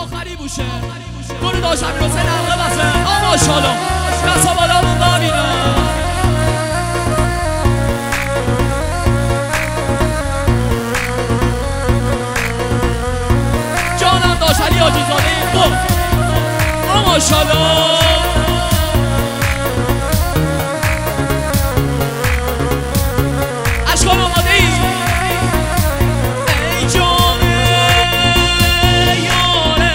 آخری بوشه گروه داشت امیر حسین حلقه بسه ماشاءالله دستا بالا مون ببینم جانم داشت علی حاجی زاده بود ماشاءالله اشکال آماده ای ای جانه یاره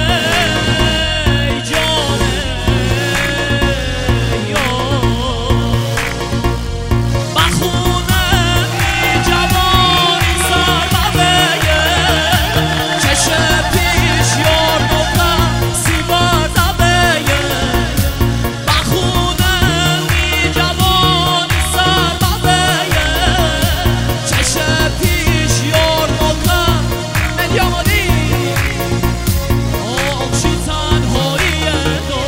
ای جانه یاره بخونم ای جوانی سر ببیه چشم پیش یار نوکم سیبار دبیه بخونم ای جوانی سر ببیه چشم پیش یار نوکم ملی آمادی آقشی تنهایی دو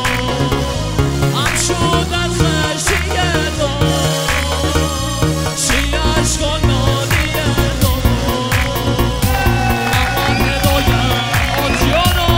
هم شدن خشی دو شی عشقان نالی دو من هدایم آجیانا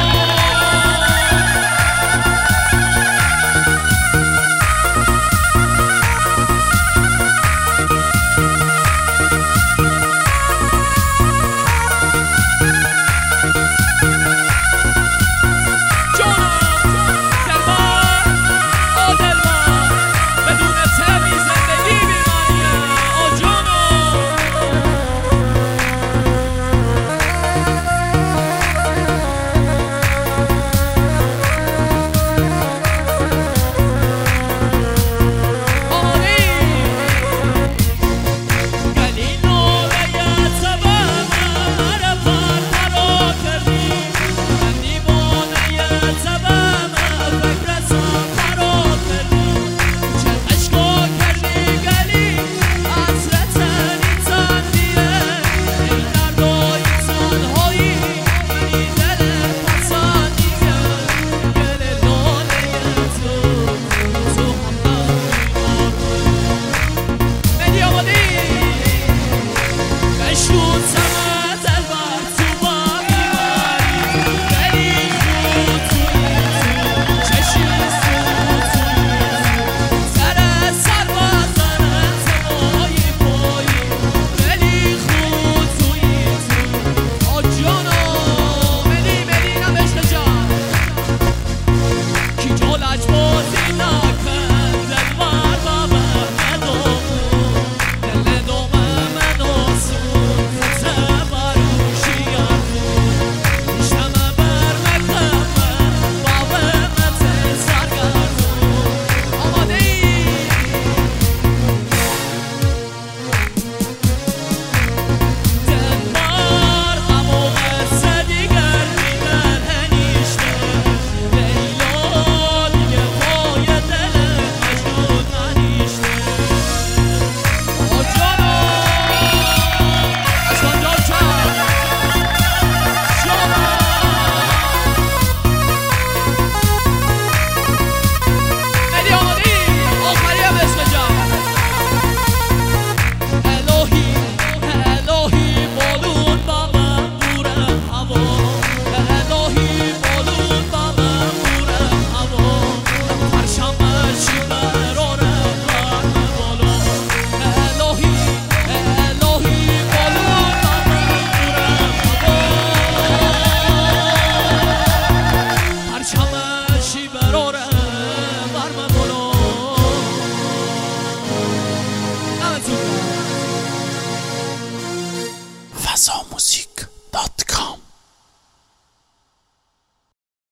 fasamusic.com